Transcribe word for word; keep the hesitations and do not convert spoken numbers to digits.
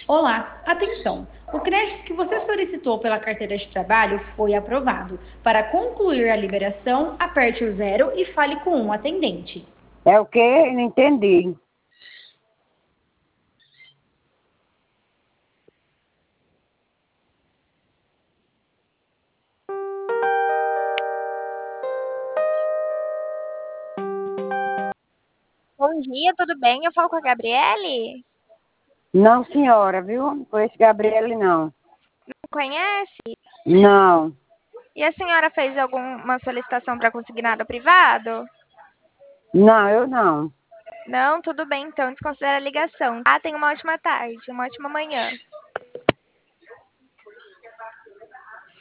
Olá, atenção! O crédito que você solicitou pela carteira de trabalho foi aprovado. Para concluir a liberação, aperte o zero e fale com um atendente. É o quê? Não entendi. Bom dia, tudo bem? Eu falo com a Gabriele? Não, senhora, viu? Não conheço Gabriele, não. Não conhece? Não. E a senhora fez alguma solicitação para consignado privado? Não, eu não. Não, tudo bem, então desconsidera a ligação, tá? Tenha uma ótima tarde, uma ótima manhã.